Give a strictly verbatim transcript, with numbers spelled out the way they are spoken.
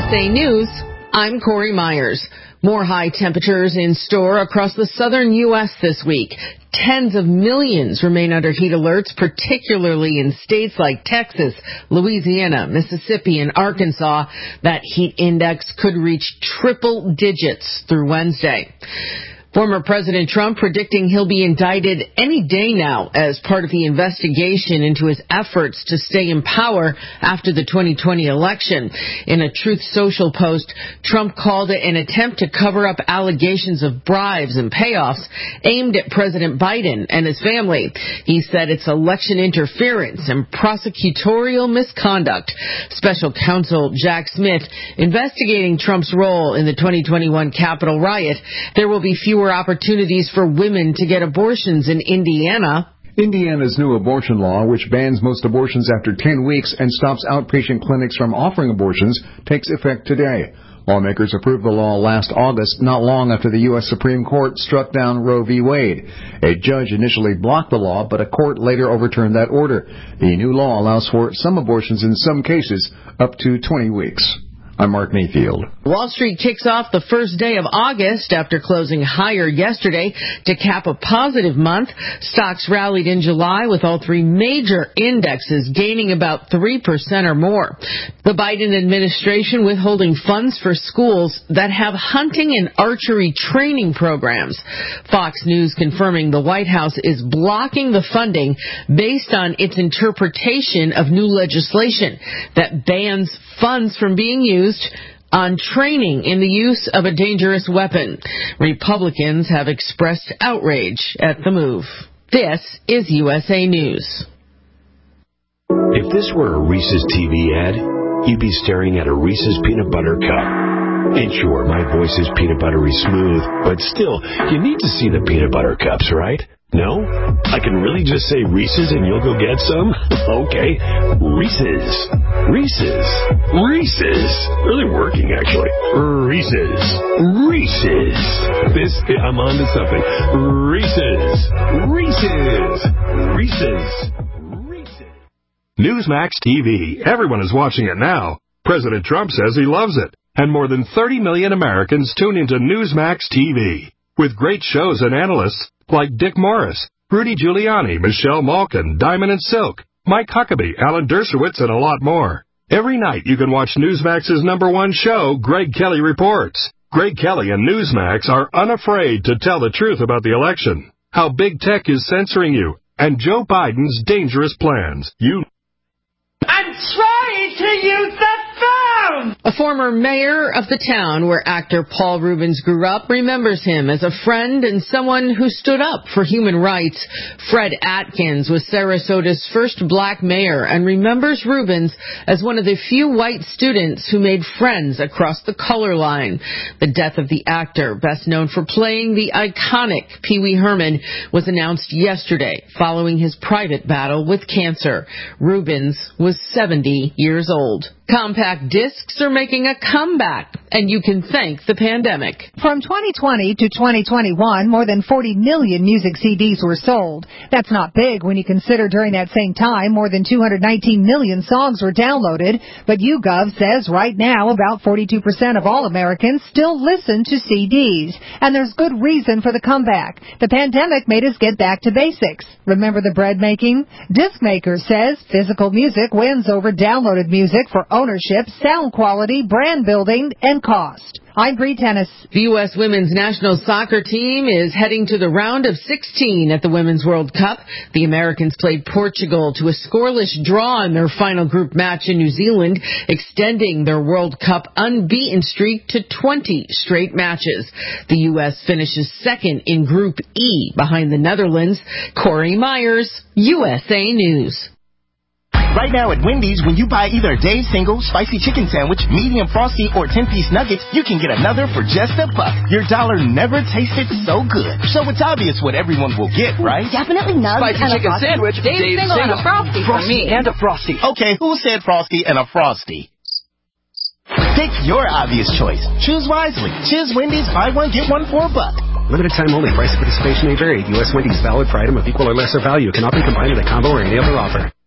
A News, I'm Corey Myers. More high temperatures in store across the southern U S this week. Tens of millions remain under heat alerts, particularly in states like Texas, Louisiana, Mississippi, and Arkansas. That heat index could reach triple digits through Wednesday. Former President Trump predicting he'll be indicted any day now as part of the investigation into his efforts to stay in power after the twenty twenty election. In a Truth Social post, Trump called it an attempt to cover up allegations of bribes and payoffs aimed at President Biden and his family. He said it's election interference and prosecutorial misconduct. Special counsel Jack Smith investigating Trump's role in the twenty twenty-one Capitol riot. There will be fewer opportunities for women to get abortions in Indiana. Indiana's new abortion law, which bans most abortions after ten weeks and stops outpatient clinics from offering abortions, takes effect today. Lawmakers approved the law last August, not long after the U S Supreme Court struck down Roe v. Wade. A judge initially blocked the law, but a court later overturned that order. The new law allows for some abortions in some cases up to twenty weeks. I'm Mark Mayfield. Wall Street kicks off the first day of August after closing higher yesterday to cap a positive month. Stocks rallied in July with all three major indexes gaining about three percent or more. The Biden administration withholding funds for schools that have hunting and archery training programs. Fox News confirming the White House is blocking the funding based on its interpretation of new legislation that bans funds from being used on training in the use of a dangerous weapon. Republicans have expressed outrage at the move. This is U S A News. If this were a Reese's T V ad, you'd be staring at a Reese's peanut butter cup. And sure, my voice is peanut buttery smooth, but still, you need to see the peanut butter cups, right? No? I can really just say Reese's and you'll go get some? Okay. Reese's. Reese's. Reese's. Really working, actually. Reese's. Reese's. This, I'm on to something. Reese's. Reese's. Reese's. Reese's. Newsmax T V. Everyone is watching it now. President Trump says he loves it. And more than thirty million Americans tune into Newsmax T V. With great shows and analysts like Dick Morris, Rudy Giuliani, Michelle Malkin, Diamond and Silk, Mike Huckabee, Alan Dershowitz, and a lot more. Every night you can watch Newsmax's number one show, Greg Kelly Reports. Greg Kelly and Newsmax are unafraid to tell the truth about the election, how big tech is censoring you, and Joe Biden's dangerous plans. You I'm trying to use the phone! A former mayor of the town where actor Paul Reubens grew up remembers him as a friend and someone who stood up for human rights. Fred Atkins was Sarasota's first black mayor and remembers Reubens as one of the few white students who made friends across the color line. The death of the actor, best known for playing the iconic Pee Wee Herman, was announced yesterday following his private battle with cancer. Reubens was seventy years old. Compact discs are making a comeback, and you can thank the pandemic. From twenty twenty to twenty twenty-one, more than forty million music C Ds were sold. That's not big when you consider during that same time more than two hundred nineteen million songs were downloaded. But YouGov says right now about forty-two percent of all Americans still listen to C Ds. And there's good reason for the comeback. The pandemic made us get back to basics. Remember the bread making? Discmaker says physical music wins over downloaded music for ownership, sound quality, brand building, and cost. I'm Bree Tennis. The U S women's national soccer team is heading to the round of sixteen at the Women's World Cup. The Americans played Portugal to a scoreless draw in their final group match in New Zealand, extending their World Cup unbeaten streak to twenty straight matches. The U S finishes second in Group E behind the Netherlands. Corey Myers, U S A News. Right now at Wendy's, when you buy either a Dave's Single, Spicy Chicken Sandwich, Medium Frosty, or ten-piece Nuggets, you can get another for just a buck. Your dollar never tasted so good. So it's obvious what everyone will get, right? Definitely nugs Spicy and Chicken a Frosty. Sandwich, Dave's, Dave's Single, Single, and a Frosty, Frosty for me. and a Frosty. Okay, who said Frosty and a Frosty? Pick your obvious choice. Choose wisely. Choose Wendy's, buy one, get one for a buck. Limited time only. Price of participation may vary. U S Wendy's valid for item of equal or lesser value. Cannot be combined with a combo or any other offer.